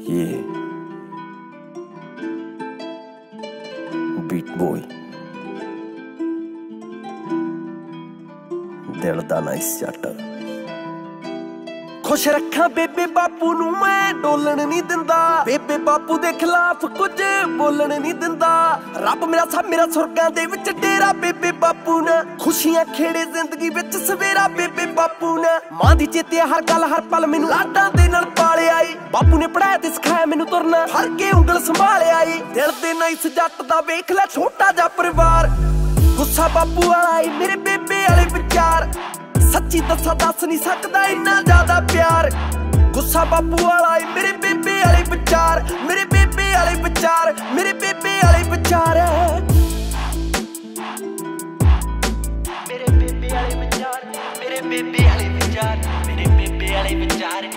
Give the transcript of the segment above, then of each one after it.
Yeah. Beat boy. दिल दा nice जट खुश रखा बेबे बापू नू मैं डोलन नहीं दिंदा बेबे बापू दे खिलाफ कुछ बोलन नहीं दिंदा रब मेरा सब मेरा सुरगां दे विच डेरा बेबे बापू ने खुशियां खेड़े जिंदगी विच सवेरा बेबे बापू ने मां दी चेते हर गल हर पल मैनू लाडां दे नाल पाले आई बापू ने पढ़ाया ते सिखाया मैनू तुरना फड़ के उंगल संभाले आई दिल दे नाइस जट दा वेख ले छोटा जा परिवार गुस्सा बापू वाला आई मेरे बेबे वाले विचार सच्ची दसा दस नहीं सकदा इन्ना ज्यादा प्यार गुस्सा बापू वाला आई मेरे बेबे वाले विचार मेरे बेबे वाले विचार मेरे बेबे वाले विचार मेरे बेबे वाले विचार मेरे बेबे वाले विचार मेरे बेबे वाले विचार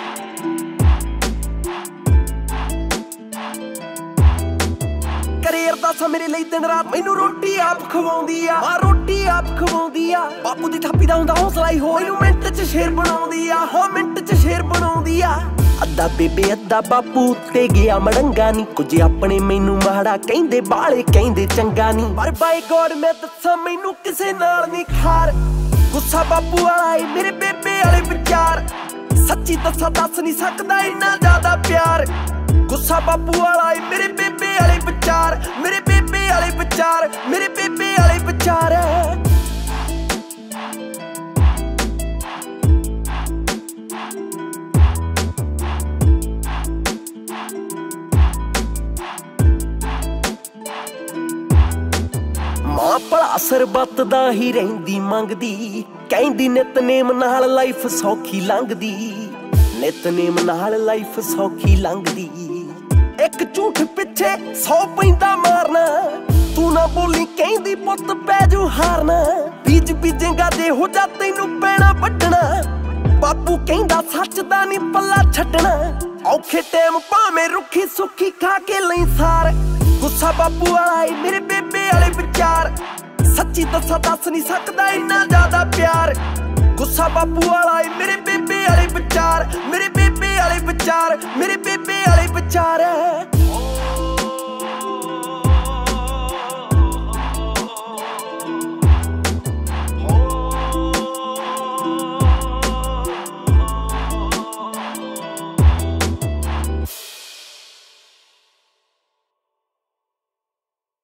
करियर दा मेरे लिए दिन रात मैनू रोटी आप खवाउंदी आ मां रोटी आप खवाउंदी आ बापू दी थापी दा हुंदा हौसला ही हो मैनू मिंट च शेर बनाउंदी आ हो मिंट च शेर बनाउंदी आ अद्धा बेबे अद्धा बापू ते गया मड़ंगा नी कुछ अपने मैनू माड़ा कहंदे बाले कहंदे चंगा नी पर बाय गॉड मैं दस्सां मैनू किसे नाल नहीं खार गुस्सा बापू वाला आई मेरे बेबे वाले विचार सच्ची दसा दस नहीं सकदा इन्ना ज्यादा प्यार गुस्सा बापू वाला आई मेरे बेबे वाले विचार मेरे बेबे वाले विचार मेरे बेबे वाले विचार मां भला सरबत दा ही रहिंदी मंगदी कहंदी नितनेम नाल लाइफ सौखी लंघदी नितनेम नाल लाइफ सौखी लंघदी एक झूठ पिछे 100 पैंदा मारना तू ना बोली कहंदी पुੱਤ पैजू हारना बीज बीजेगा जे हो जा तैनू पैना ਵੱਢਣਾ बापू कहंदा सच दा नहीं पल्ला छड्डना औखे टाइम भावें रुखी सुखी खा के लई सार गुस्सा बापू वाला आई मेरे बेबे वाले विचार सच्ची दसा दस नहीं सकदा इन्ना ज्यादा प्यार गुस्सा बापू वाला आई मेरे बेबे वाले विचार मेरे बेबे वाले विचार मेरे बेबे वाले विचार